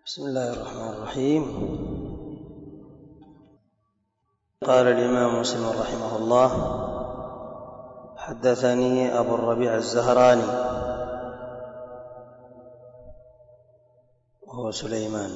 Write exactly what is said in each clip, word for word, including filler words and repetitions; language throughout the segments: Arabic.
بسم الله الرحمن الرحيم. قال الإمام مسلم رحمه الله: حدثني أبو الربيع الزهراني وهو سليمان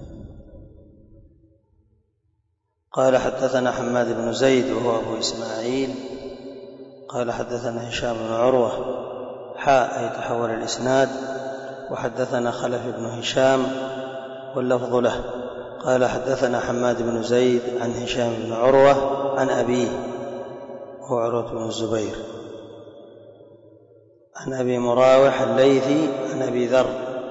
قال حدثنا حماد بن زيد وهو أبو إسماعيل قال حدثنا هشام بن عروة حاء أي تحول الإسناد، وحدثنا خلف بن هشام واللفظ له قال حدثنا حماد بن زيد عن هشام بن عروة عن أبيه وهو عروة بن الزبير عن أبي مراوح الليثي عن أبي ذر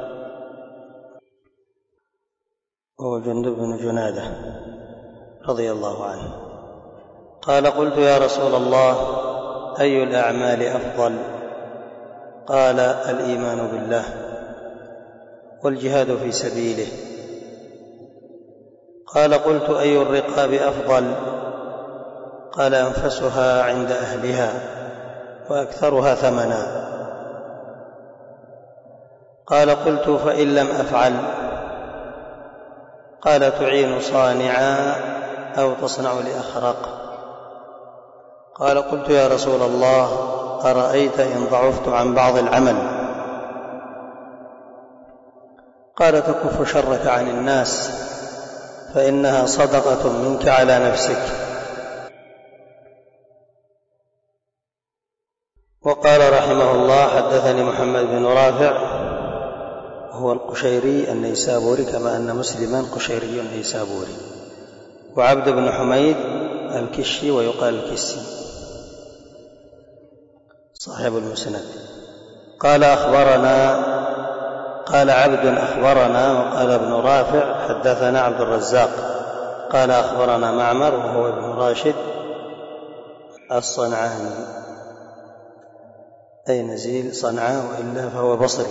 وهو جندب بن جنادة رضي الله عنه قال: قلت يا رسول الله أي الأعمال أفضل؟ قال: الإيمان بالله والجهاد في سبيله. قال: قلت أي الرقاب أفضل؟ قال: أنفسها عند أهلها وأكثرها ثمنا. قال: قلت فإن لم أفعل؟ قال: تعين صانعا أو تصنع لأخرق. قال: قلت يا رسول الله أرأيت إن ضعفت عن بعض العمل؟ قال: تكف شرك عن الناس فإنها صدقة منك على نفسك. وقال رحمه الله: حدثني محمد بن رافع وهو القشيري النيسابوري كما أن مسلما قشيري النيسابوري، وعبد بن حميد الكشي ويقال الكسي صاحب المسند. قال أخبرنا قال عبد أخبرنا، وقال ابن رافع حدثنا عبد الرزاق قال أخبرنا معمر وهو ابن راشد الصنعاني أي نزيل صنعاء وإلا فهو بصري،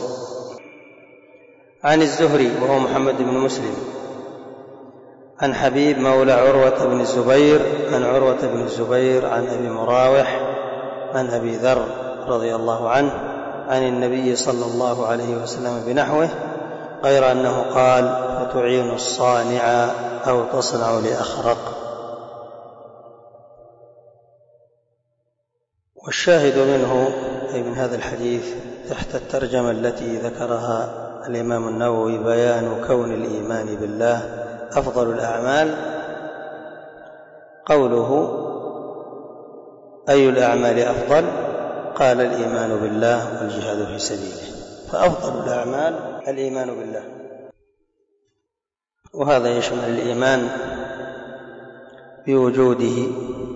عن الزهري وهو محمد بن مسلم عن حبيب مولى عروة بن الزبير عن عروة بن الزبير عن أبي مراوح عن أبي ذر رضي الله عنه عن النبي صلى الله عليه وسلم بنحوه، غير أنه قال: فتعين الصانع أو تصنع لأخرق. والشاهد منه أي من هذا الحديث تحت الترجمة التي ذكرها الإمام النووي: بيان كون الإيمان بالله أفضل الأعمال. قوله: أي الأعمال أفضل؟ قال: الإيمان بالله والجهاد في سبيله، فأفضل الأعمال الإيمان بالله، وهذا يشمل الإيمان بوجوده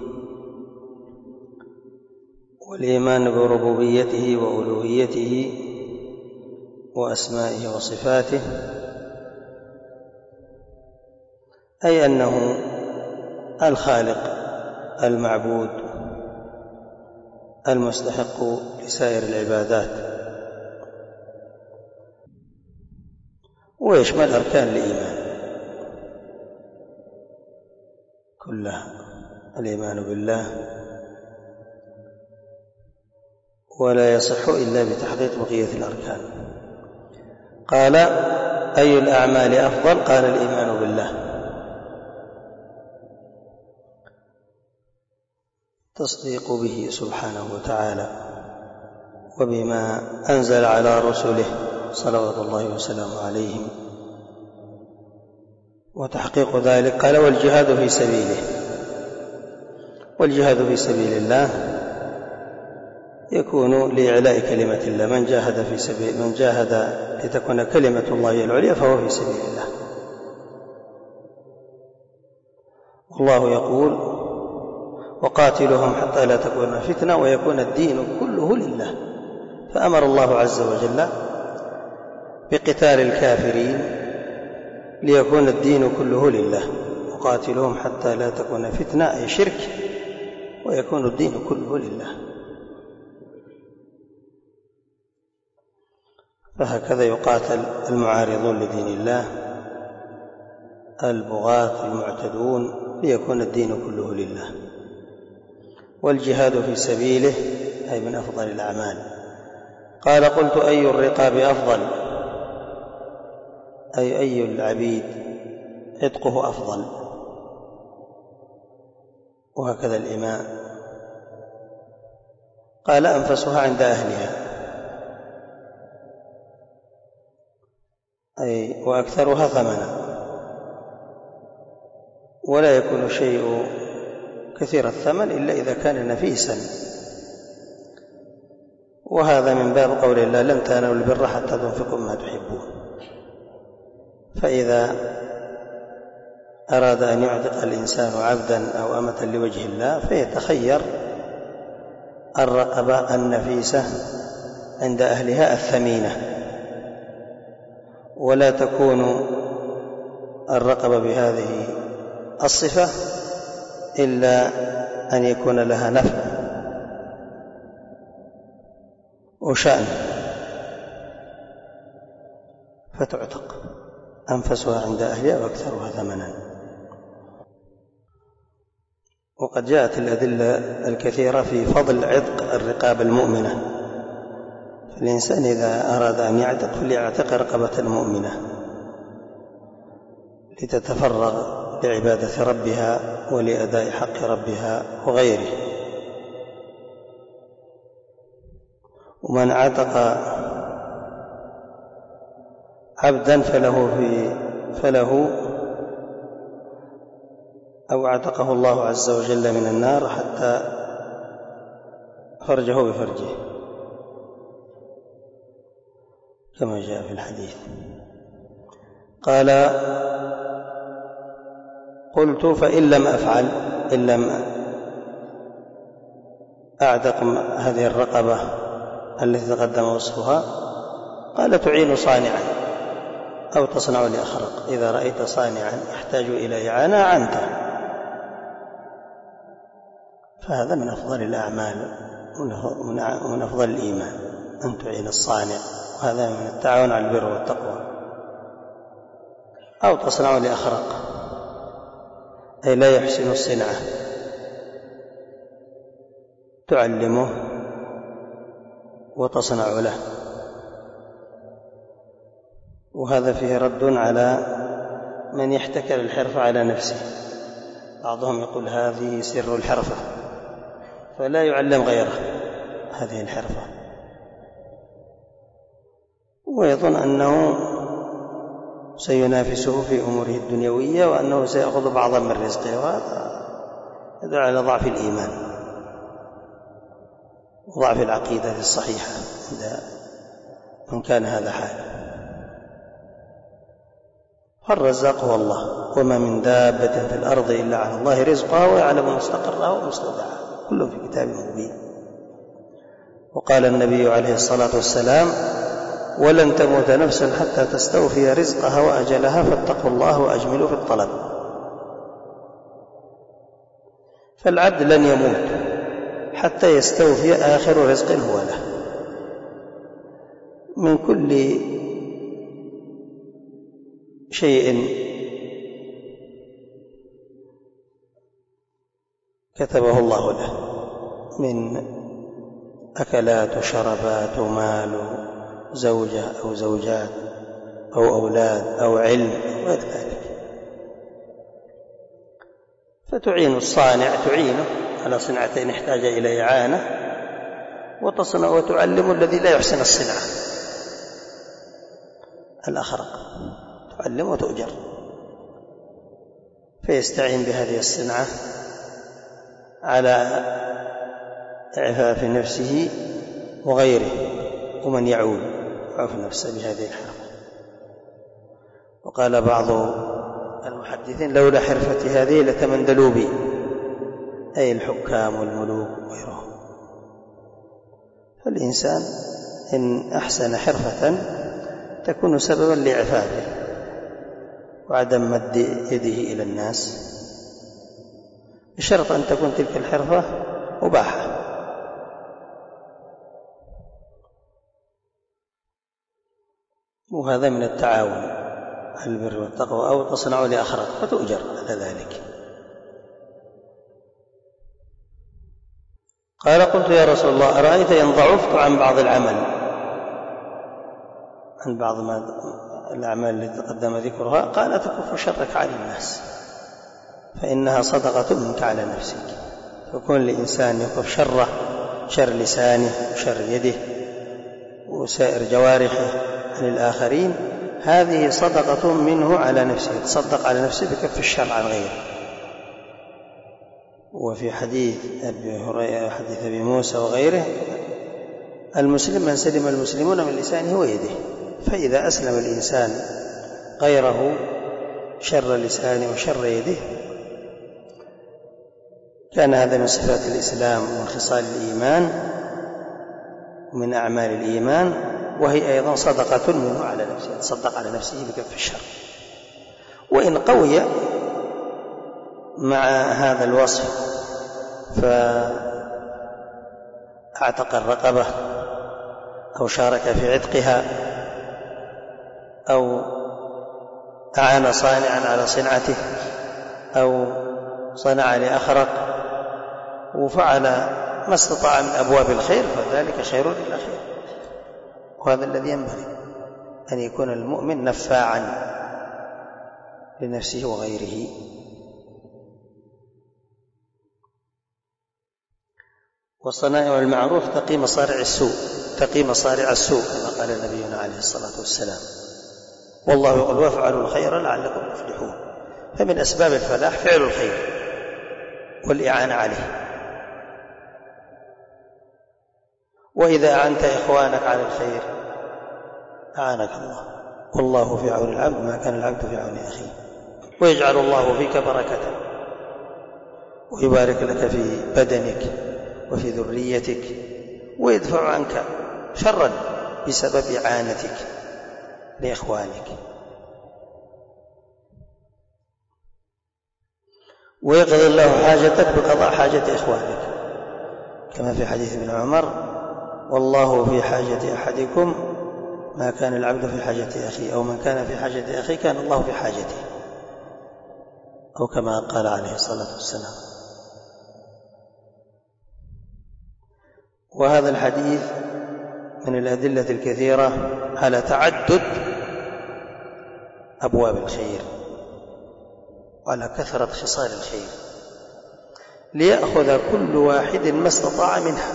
والإيمان بربوبيته وألوهيته وأسمائه وصفاته، أي أنه الخالق المعبود المستحق لسائر العبادات، ويشمل أركان الإيمان كلها: الإيمان بالله، ولا يصح إلا بتحقيق بقية الأركان. قال: أي الأعمال أفضل؟ قال: الإيمان بالله، تصديق به سبحانه وتعالى وبما أنزل على رسله صلوات الله وسلامه عليهم، وتحقيق ذلك. قال: والجهاد في سبيله. والجهاد في سبيل الله يكون لإعلاء كلمة الله، من جاهد في سبيل من جاهد لتكون كلمة الله العليا فهو في سبيل الله. والله يقول: وقاتلهم حتى لا تكون فتنة ويكون الدين كله لله. فأمر الله عز وجل بقتال الكافرين ليكون الدين كله لله. وقاتلهم حتى لا تكون فتنة أي شرك ويكون الدين كله لله. فهكذا يقاتل المعارضون لدين الله البغاة المعتدون ليكون الدين كله لله. والجهاد في سبيله أي من أفضل الأعمال. قال: قلت أي الرقاب أفضل؟ أي أي العبيد عتقه أفضل، وهكذا الإماء. قال أنفسها عند أهلها، أي وأكثرها ثمنا، ولا يكون شيء كثير الثمن إلا إذا كان نفيسا، وهذا من باب قول الله لن تنالوا البر حتى تنفقوا مما تحبون. فإذا أراد أن يعتق الإنسان عبدا أو أمة لوجه الله فيتخير الرقبة النفيسة عند أهلها الثمينة، ولا تكون الرقبة بهذه الصفة إلا أن يكون لها نفع وشأن فتعتق، أنفسها عند أهلها وأكثرها ثمنا. وقد جاءت الأدلة الكثيرة في فضل عتق الرقاب المؤمنة، فالإنسان إذا أراد أن يعتق فليعتق رقبة مؤمنة لتتفرغ لعبادة ربها ولأداء حق ربها وغيره. ومن عتق عبدا فله في فله أو عتقه الله عز وجل من النار حتى فرجه بفرجه كما جاء في الحديث. قال قلت فإن لم أفعل، إن لم أعتق هذه الرقبة التي تقدم وصفها، قال تعين صانعا أو تصنع لأخرق، إذا رأيت صانعا يحتاج إلى إعانة أعنته، فهذا من أفضل الأعمال ومن أفضل الإيمان أن تعين الصانع، وهذا من التعاون على البر والتقوى. أو تصنع لأخرق أي لا يحسن الصنعة، تعلمه وتصنع له، وهذا فيه رد على من يحتكر الحرفة على نفسه. بعضهم يقول هذه سر الحرفة فلا يعلم غيره هذه الحرفة، ويظن أنه سينافسه في أموره الدنيوية وأنه سيأخذ بعضا من رزقه، وهذا يدل على ضعف الإيمان وضعف العقيدة الصحيحة عند من كان هذا حاله. فالرزاق هو الله، وما من دابة في الأرض إلا على الله رزقها ويعلم مستقرها ومستودعها، كله في كتاب مبين. وقال النبي عليه الصلاة والسلام ولن تموت نفس حتى تستوفي رزقها وأجلها فاتقوا الله وأجملوا في الطلب. فالعبد لن يموت حتى يستوفي آخر رزق هو له من كل شيء كتبه الله له من أكلات وشربات ومال زوجة أو زوجات أو أولاد أو علم وغير ذلك. فتعين الصانع، تعينه على صنعتين احتاج إلى إعانة، وتصنع وتعلم الذي لا يحسن الصنعة الأخرق، تعلم وتؤجر، فيستعين بهذه الصنعة على إعفاف نفسه وغيره ومن يعول يعف نفسه بهذه الحرفة. وقال بعض المحدثين لولا حرفتي هذه لتمندلوا بي، أي الحكام والملوك وغيرهم. فالإنسان إن أحسن حرفة تكون سببا لإعفافه وعدم مد يده إلى الناس، بشرط أن تكون تلك الحرفة مباحة. وهذا من التعاون على البر والتقوى. أو تصنع لأخرق فتؤجر على ذلك. قال قلت يا رسول الله أرأيت إن ضعفت عن بعض العمل، عن بعض ما الأعمال التي تقدم ذكرها قال تكف شرك عن الناس فإنها صدقة منك على نفسك. فكون الإنسان يكف شره، شر لسانه وشر يده وسائر جوارحه عن الآخرين، هذه صدقة منه على نفسه، يتصدق على نفسه بكف الشر عن غيره. وفي حديث أبي هريرة حديث أبي موسى وغيره: المسلم من سلم المسلمون من لسانه ويده. فإذا أسلم الإنسان غيره شر لسانه وشر يده كان هذا من صفات الإسلام ومن خصال الإيمان ومن أعمال الإيمان، وهي أيضا صدقة منه على نفسه، يتصدق على نفسه بكف الشر. وإن قوي مع هذا الوصف فاعتق الرقبة أو شارك في عتقها أو أعان صانعا على صنعته أو صنع لأخرق وفعل ما استطاع من أبواب الخير فذلك خير للأخير. وهذا الذي ينبغي أن يكون المؤمن نفاعا لنفسه وغيره. والصنائع المعروف تقي مصارع السوء تقي مصارع السوء كما قال نبينا عليه الصلاة والسلام. والله يقول: وافعلوا الخير لعلكم تفلحون. فمن أسباب الفلاح فعل الخير والإعانة عليه. وإذا أعنت إخوانك على الخير أعانك الله، والله في عون العبد ما كان العبد في عون أخيه. ويجعل الله فيك بركة ويبارك لك في بدنك وفي ذريتك ويدفع عنك شرا بسبب إعانتك لإخوانك. ويقضي الله حاجتك بقضاء حاجة إخوانك كما في حديث ابن عمر: والله في حاجة أحدكم ما كان العبد في حاجة أخيه، أو من كان في حاجة أخيه كان الله في حاجته، أو كما قال عليه الصلاة والسلام. وهذا الحديث من الأدلة الكثيرة على تعدد أبواب الخير وعلى كثرة خصال الخير، ليأخذ كل واحد ما استطاع منها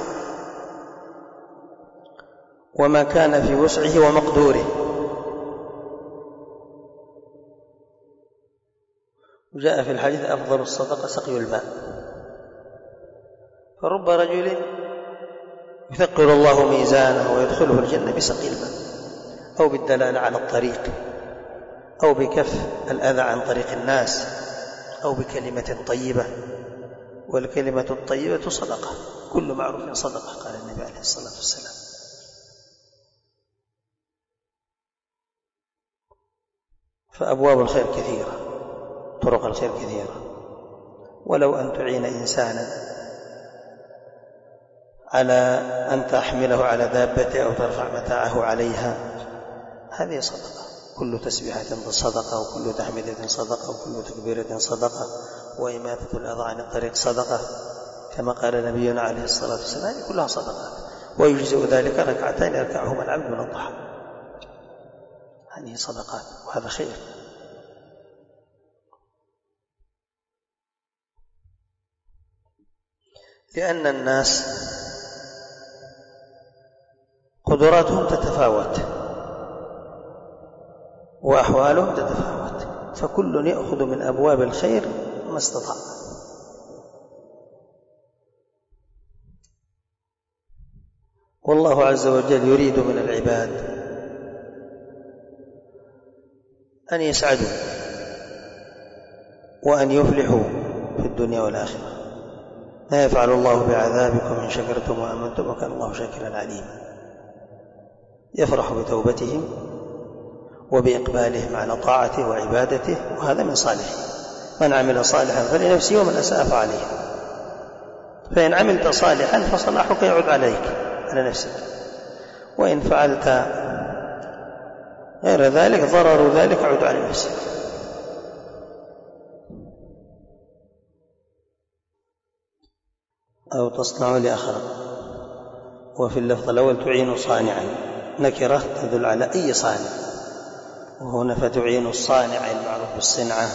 وما كان في وسعه ومقدوره. وجاء في الحديث: أفضل الصدقة سقي الماء. فرب رجل يثقل الله ميزانه ويدخله الجنة بسقي الماء، أو بالدلالة على الطريق، أو بكف الأذى عن طريق الناس، أو بكلمة طيبة. والكلمة الطيبة صدقة، كل معروف صدقة، قال النبي عليه الصلاة والسلام. فأبواب الخير كثيرة، طرق الخير كثيرة. ولو أن تعين إنسانا على أن تحمله على دابته أو ترفع متاعه عليها، هذه صدقة. كل تسبيحة صدقة، وكل تحميدة صدقة، وكل تكبيرة صدقة، وإماتة الأذى عن الطريق صدقة كما قال نبينا عليه الصلاة والسلام. كلها صدقات. ويجزئ ذلك ركعتين يركعهما العبد من الضحى. هذه صدقات وهذا خير. لأن الناس قدراتهم تتفاوت وأحوالهم تتفاوت، فكل يأخذ من أبواب الخير ما استطاع. والله عز وجل يريد من العباد أن يسعدوا وأن يفلحوا في الدنيا والآخرة. ما يفعل الله بعذابكم إن شكرتم وآمنتم وكان الله شاكرا عليما. يفرح بتوبتهم وبإقبالهم على طاعته وعبادته، وهذا من صالحه. من عمل صالحا فلنفسه ومن أساء فعليه. فإن عملت صالحا فصلاحك يعود عليك على نفسك، وإن فعلت غير ذلك ضرر ذلك يعود على نفسك. أو تصنع لآخر. وفي اللفظ الأول تعين صانعا، نكرة تدل على أي صانع، وهنا فتعين الصانع المعروف بالصنعة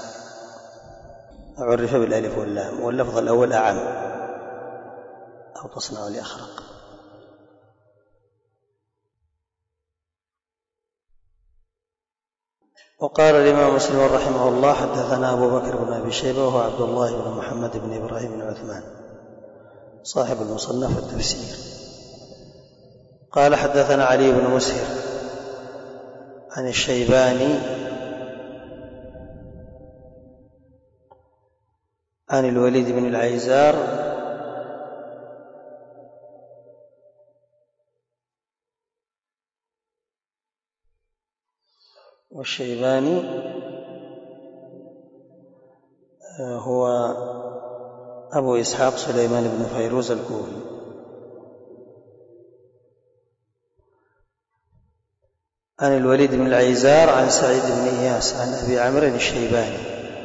عرف بالألف واللام، واللفظ الأول أعم، أو تصنع لأخرق. وقال الإمام مسلم رحمه الله حدثنا أبو بكر بن أبي شيبة وهو عبد الله بن محمد بن إبراهيم بن عثمان صاحب المصنف والتفسير. قال حدثنا علي بن مسهر عن الشيباني عن الوليد بن العيزار والشيباني هو أبو إسحاق سليمان بن فيروز الكوفي عن الوليد بن العيزار عن سعيد بن إياس عن أبي عمرو الشيباني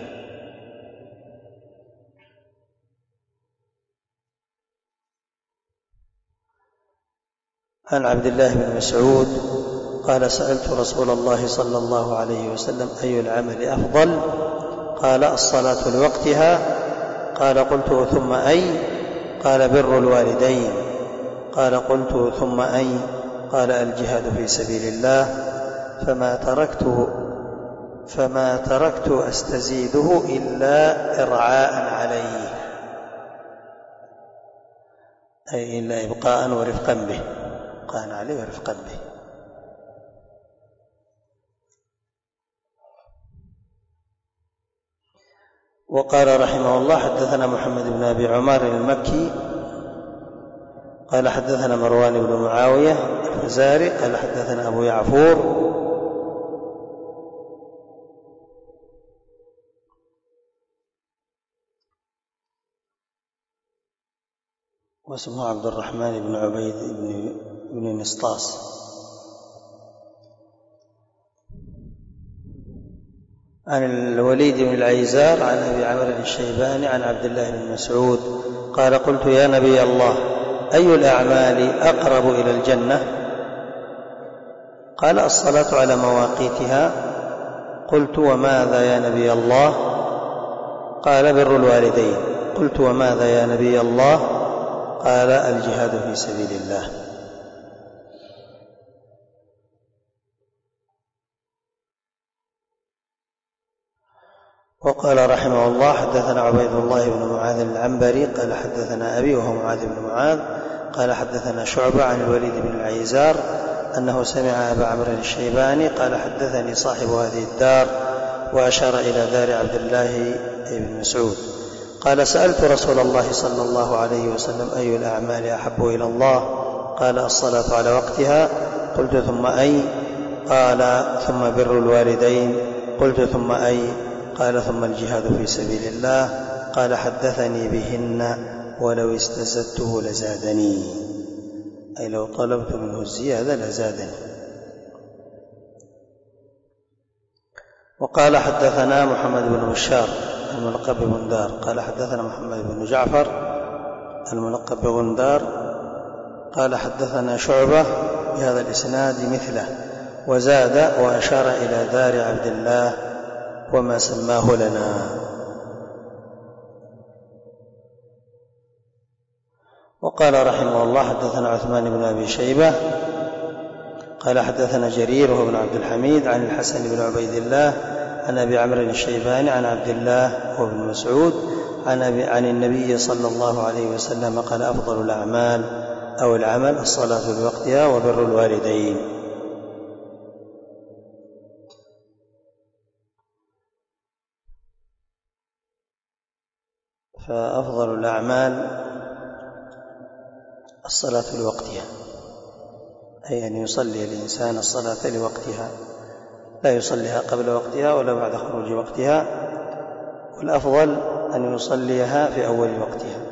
عن عبد الله بن مسعود قال سألت رسول الله صلى الله عليه وسلم أي العمل أفضل؟ قال الصلاة لوقتها. قال قلت ثم أي؟ قال بر الوالدين. قال قلت ثم أي؟ قال الجهاد في سبيل الله. فما تركت فما تركت أستزيده إلا إرعاء عليه، أي إلا إبقاء ورفقا به، إبقاء عليه ورفقا به. وقال رحمه الله حدثنا محمد بن أبي عمار المكي قال حدثنا مروان بن معاوية الفزاري قال حدثنا أبو يعفور واسمه عبد الرحمن بن عبيد بن, بن نسطاس عن الوليد بن العيزار عن أبي عمرو الشيباني عن عبد الله بن مسعود قال قلت يا نبي الله أي الأعمال أقرب إلى الجنة؟ قال الصلاة على مواقيتها. قلت وماذا يا نبي الله؟ قال بر الوالدين. قلت وماذا يا نبي الله؟ قال الجهاد في سبيل الله. وقال رحمه الله حدثنا عبيد الله بن معاذ العنبري قال حدثنا أبي وهو معاذ بن معاذ قال حدثنا شعبة عن الوليد بن العيزار أنه سمع أبا عمرو الشيباني قال حدثني صاحب هذه الدار، وأشار إلى دار عبد الله بن مسعود قال سألت رسول الله صلى الله عليه وسلم أي الأعمال أحب إلى الله؟ قال الصلاة على وقتها. قلت ثم أي؟ قال ثم بر الوالدين. قلت ثم أي؟ قال ثم الجهاد في سبيل الله. قال حدثني بهن ولو استزدته لزادني، أي لو طلبت منه الزيادة لزادني. وقال حدثنا محمد بن بشار الملقب بغندار قال حدثنا محمد بن جعفر الملقب بغندار قال حدثنا شعبة بهذا الإسناد مثله، وزاد وأشار إلى دار عبد الله وما سماه لنا. وقال رحمه الله حدثنا عثمان بن أبي شيبة قال حدثنا جرير وهو بن عبد الحميد عن الحسن بن عبيد الله عن أبي عمرو الشيباني عن عبد الله وابن مسعود عن, عن النبي صلى الله عليه وسلم قال أفضل الأعمال أو العمل الصلاة لوقتها وبر الوالدين. فأفضل الأعمال الصلاة لوقتها، أي أن يصلي الإنسان الصلاة لوقتها، لا يصليها قبل وقتها ولا بعد خروج وقتها، والأفضل أن يصليها في أول وقتها.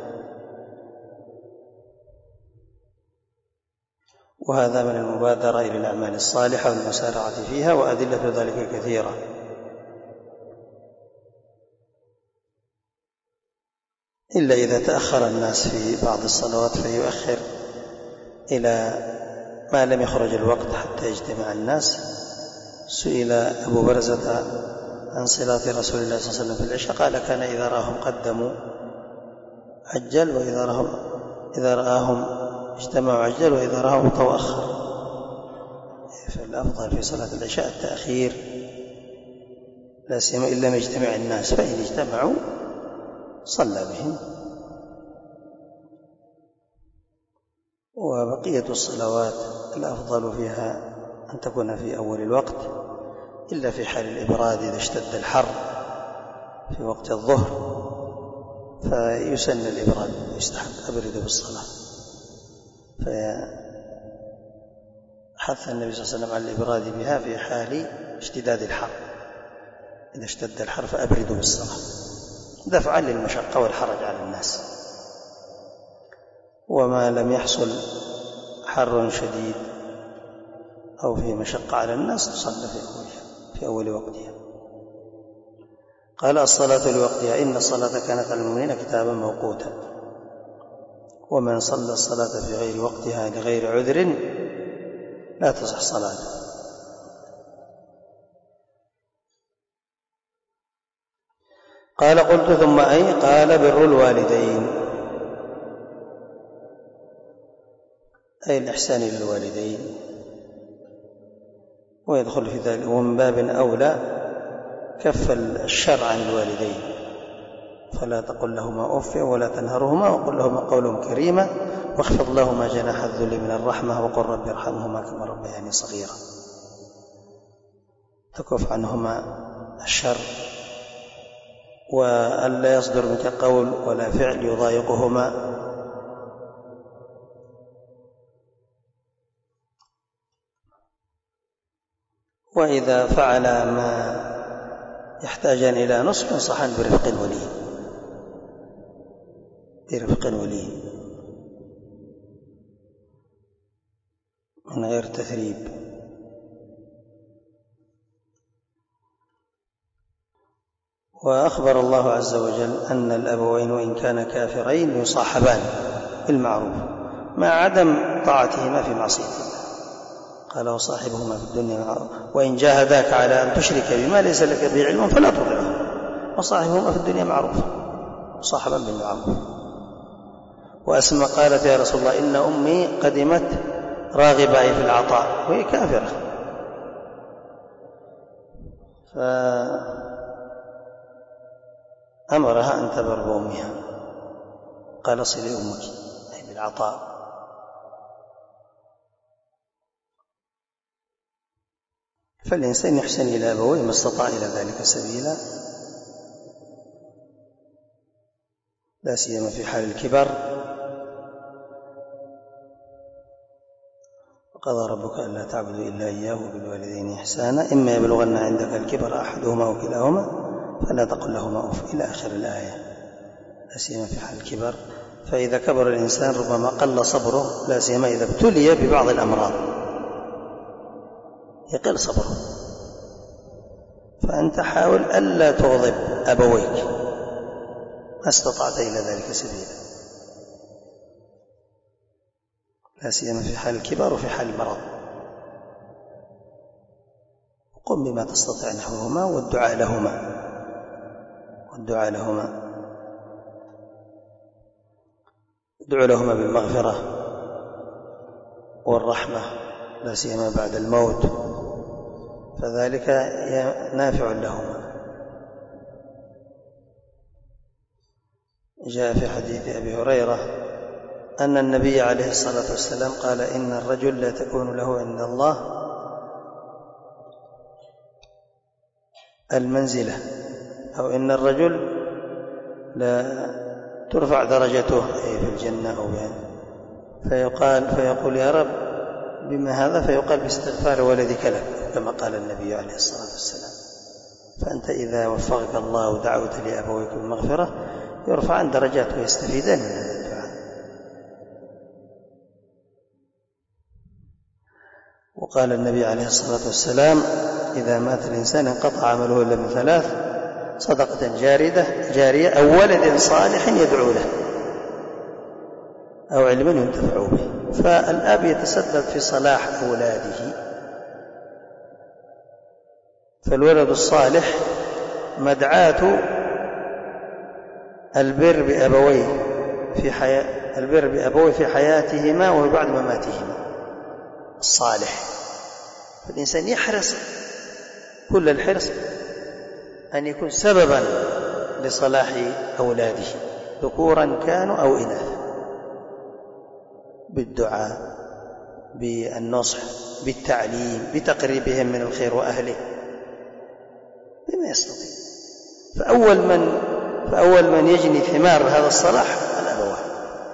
وهذا من المبادرة إلى الأعمال الصالحة والمسارعة فيها، وأدلة ذلك كثيرة. إلا إذا تأخر الناس في بعض الصلوات فيؤخر إلى ما لم يخرج الوقت حتى يجتمع الناس، سئل أبو برزة عن صلاة رسول الله صلى الله عليه وسلم في العشاء قال كان إذا رآهم قدموا عجل وإذا رآهم إذا رآهم اجتمعوا عجل وإذا رآهم توأخر. فالأفضل في صلاة العشاء التأخير لا سيما إن لم يجتمع الناس، فإن اجتمعوا صلى بهم. وبقية الصلوات الأفضل فيها أن تكون في أول الوقت إلا في حال الإبراد إذا اشتد الحر في وقت الظهر فيسن الإبراد ويستحب أبرد بالصلاة، فحث النبي صلى الله عليه وسلم على الإبراد بها في حال اشتداد الحر. إذا اشتد الحر فأبردوا بالصلاة دفعا للمشقة والحرج على الناس. وما لم يحصل حر شديد أو فيه مشقة على الناس تصلى في أولها في أول وقتها. قال الصلاة لوقتها إن الصلاة كانت على المؤمنين كتابا موقوتا، ومن صلى الصلاة في غير وقتها لغير عذر لا تصح صلاته. قال قلت ثم أي؟ قال بر الوالدين أي الإحسان للوالدين، ويدخل في ذلك ومن باب أولى كف الشر عن الوالدين، فلا تقل لهما أف ولا تنهرهما وقل لهما قولا كريما واخفض لهما جناح الذل من الرحمة وقل رب ارحمهما كما ربياني صغيرا. تكف عنهما الشر وألا يصدر منك قول ولا فعل يضايقهما. وإذا فعل ما يحتاجان إلى نصح انصحان برفق ولين برفق ولين من غير تثريب. وأخبر الله عز وجل أن الأبوين وإن كان كافرين يصاحبان بالمعروف مع عدم طاعتهما في معصية الله. قال وصاحبهما في الدنيا معروف وإن جاهداك على أن تشرك بما ليس لك به علم فلا تطعهما وصاحبهما في الدنيا معروف صاحبا بالمعروف. وأسمى قالت يا رسول الله إن أمي قدمت راغبة في العطاء وهي كافرة، فأمرها أن تبر بأمها قال صلي أمك أي بالعطاء. فالإنسان يحسن إلى أبويه ما استطاع إلى ذلك سبيلا، لا سيما في حال الكبر. وقضى ربك ألا تعبدوا إلا إياه وبالوالدين إحسانا إما يبلغن عندك الكبر أحدهما أو كلاهما فلا تقل لهما أف إلى آخر الآية، لا سيما في حال الكبر. فإذا كبر الإنسان ربما قل صبره، لا سيما إذا ابتلي ببعض الأمراض يقل صبره. فأنت حاول ألا تغضب أبويك ما استطعت إلى ذلك سبيلا، لا سيما في حال الكبر وفي حال المرض. قم بما تستطيع نحوهما والدعاء لهما والدعاء لهما ادعو لهما بالمغفرة والرحمة لا سيما بعد الموت، فذلك نافع لهما. جاء في حديث أبي هريرة أن النبي عليه الصلاة والسلام قال إن الرجل لا تكون له عند الله المنزلة، أو إن الرجل لا ترفع درجته في الجنة أو يعني فيقال فيقول يا رب بما هذا؟ فيقال باستغفار ولدك لك كما قال النبي عليه الصلاة والسلام. فأنت إذا وفقك الله ودعوت لأبويك بالمغفرة يرفعان درجات ويستفيدان من هذا الدعاء. وقال النبي عليه الصلاة والسلام إذا مات الإنسان انقطع عمله إلا من ثلاث: صدقة جاردة جارية أو ولد صالح يدعو له أو علم ينتفع به. فالأب يتسبب في صلاح أولاده فالولد الصالح مدعاة البر بأبويه في حياة البر بأبويه في حياتهما وبعد مماتهما الصالح. فالإنسان يحرص كل الحرص أن يكون سببا لصلاح أولاده ذكورا كانوا أو إناثا، بالدعاء، بالنصح، بالتعليم، بتقريبهم من الخير وأهله بما يستطيع. فأول من فأول من يجني ثمار هذا الصلاح الأبوان.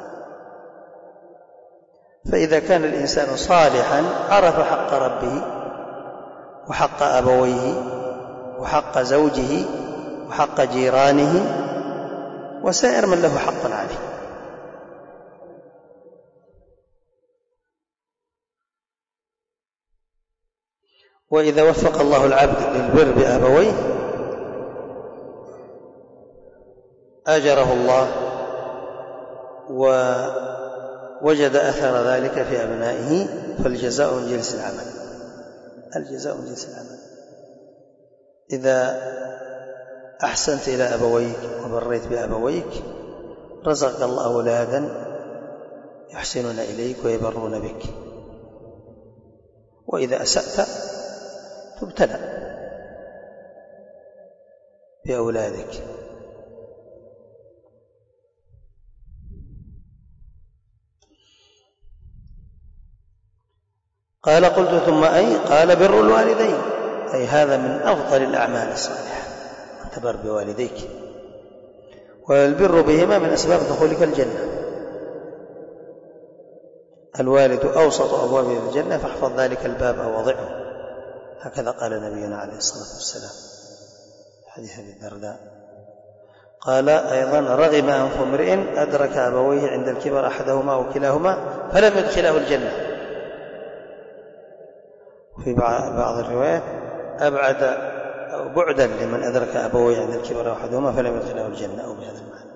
فإذا كان الإنسان صالحا عرف حق ربه وحق أبويه وحق زوجه وحق جيرانه وسائر من له حق عليه. وإذا وفق الله العبد للبر بأبويه أجره الله ووجد أثر ذلك في أبنائه، فالجزاء من جنس العمل. الجزاء من جنس العمل. إذا أحسنت إلى أبويك وبريت بأبويك رزقك الله أولادا يحسنون إليك ويبرون بك. وإذا أسأت تبتلى بأولادك. قال قلت ثم أي؟ قال بر الوالدين، أي هذا من أفضل الأعمال الصالحة أن تبر بوالديك، والبر بهما من أسباب دخولك الجنة. الوالد أوسط أبواب الجنة فاحفظ ذلك الباب أو وضعه، هكذا قال نبينا عليه الصلاة والسلام حديث أبي الدرداء. قال أيضا رغم أنف امرئ أدرك أبويه عند الكبر أحدهما أو كلاهما فلم يدخله الجنة. في بعض الروايات أبعد أو بعدا لمن أدرك أبويه عند الكبر أحدهما فلم يدخله الجنة، أو بهذا المعنى.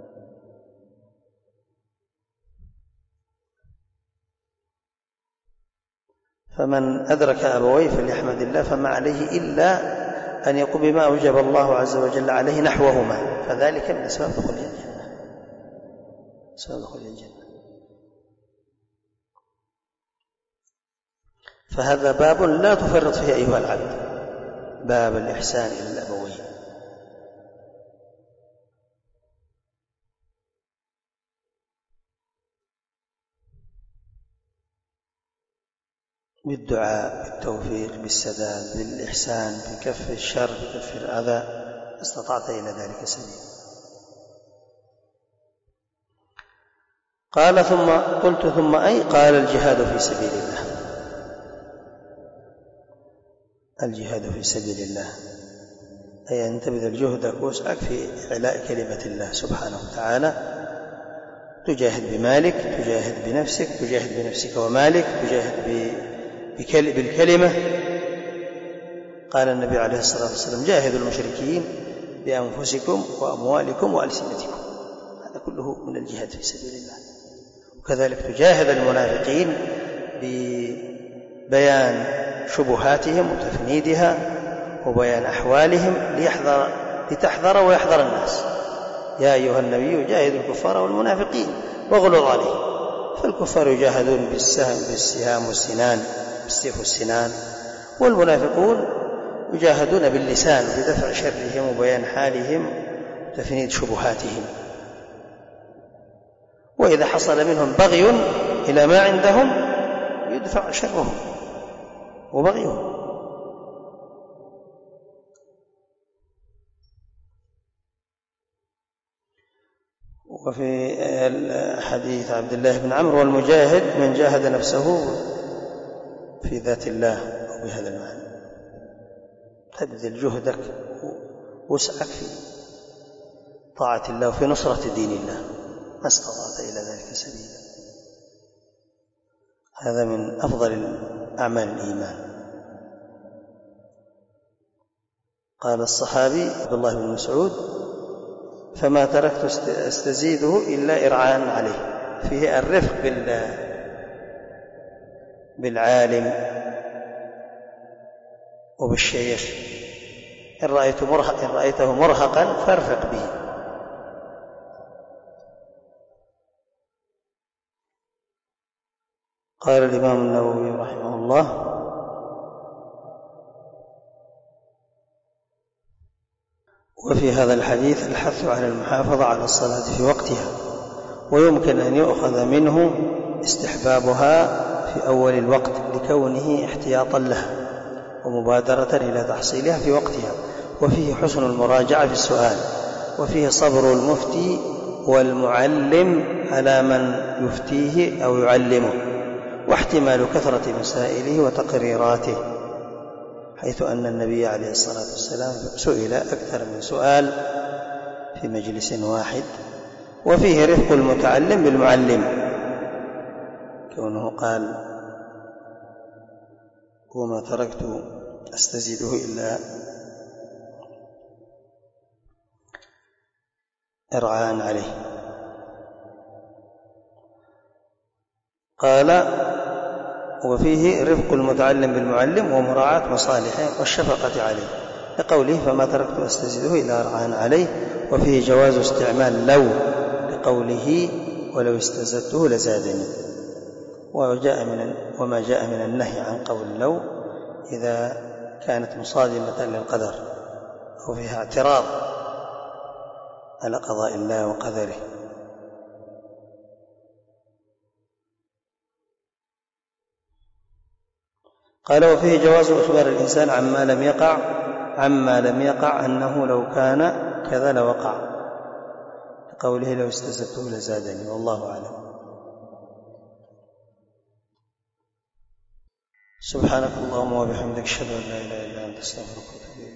فمن أدرك أبويه فليحمد الله، فما عليه إلا أن يقوم بما أوجب الله عز وجل عليه نحوهما، فذلك من أسباب دخول الجنة. أسباب دخول الجنة. فهذا باب لا تفرط فيه أيها العبد، باب الإحسان إلى الأبوين. بالدعاء، بالتوفيق، بالسداد، بالإحسان، بكف الشر، بكف الأذى، استطعت إلى ذلك سبيلا. قال ثم قلت ثم أي؟ قال الجهاد في سبيل الله. الجهاد في سبيل الله أي أن تبذل جهدك وسعك في إعلاء كلمة الله سبحانه وتعالى، تجاهد بمالك، تجاهد بنفسك، تجاهد بنفسك ومالك، تجاهد بالكلمة. قال النبي عليه الصلاة والسلام جاهدوا المشركين بأنفسكم وأموالكم وألسنتكم، هذا كله من الجهاد في سبيل الله. وكذلك تجاهد المنافقين ببيان شبهاتهم وتفنيدها وبيان أحوالهم ليحذر لتحذر ويحذر الناس. يا أيها النبي جاهد الكفار والمنافقين واغلظ عليهم. فالكفار يجاهدون بالسهم بالسهام والسنان، بالسيف والسنان، والمنافقون يجاهدون باللسان بدفع شرهم وبيان حالهم وتفنيد شبهاتهم. وإذا حصل منهم بغي إلى ما عندهم يدفع شرهم وبغيهم. وفي حديث عبد الله بن عمرو والمجاهد من جاهد نفسه في ذات الله، أو بهذا المعنى تبذل جهدك وسعك في طاعة الله وفي نصرة دين الله ما استطعت إلى ذلك سبيلا. هذا من أفضل أعمال الإيمان. قال الصحابي عبد الله بن مسعود فما تركت استزيده إلا إرعاء عليه، فيه الرفق بالعالم وبالشيخ إن رأيت مرهق إن رأيته مرهقا فارفق به. قال الإمام النووي رحمه الله: وفي هذا الحديث الحث على المحافظة على الصلاة في وقتها، ويمكن أن يؤخذ منه استحبابها في أول الوقت لكونه احتياطا لها ومبادرة إلى تحصيلها في وقتها، وفيه حسن المراجعة في السؤال، وفيه صبر المفتي والمعلم على من يفتيه أو يعلمه، واحتمال كثرة مسائله وتقريراته، حيث أن النبي عليه الصلاة والسلام سئل أكثر من سؤال في مجلس واحد. وفيه رفق المتعلم بالمعلم، كونه قال: وما تركت أستزيده إلا إرعاء عليه. قال: وفيه رفق المتعلم بالمعلم ومراعاة مصالحه والشفقة عليه، لقوله: فما تركت أستزيده إلا إرعاء عليه. وفيه جواز استعمال لو، لقوله: ولو استزدته لزادني. وجاء من وما جاء من النهي عن قول لو إذا كانت مصادمة للقدر أو فيها اعتراض على قضاء الله وقدره. قال: وفيه جواز إخبار الإنسان عما لم يقع عما لم يقع أنه لو كان كذا لوقع، لقوله: لو استزدته لزادني. والله أعلم. سبحانك اللهم وبحمدك، أشهد أن لا إله إلا أنت، أستغفرك وأتوب إليك.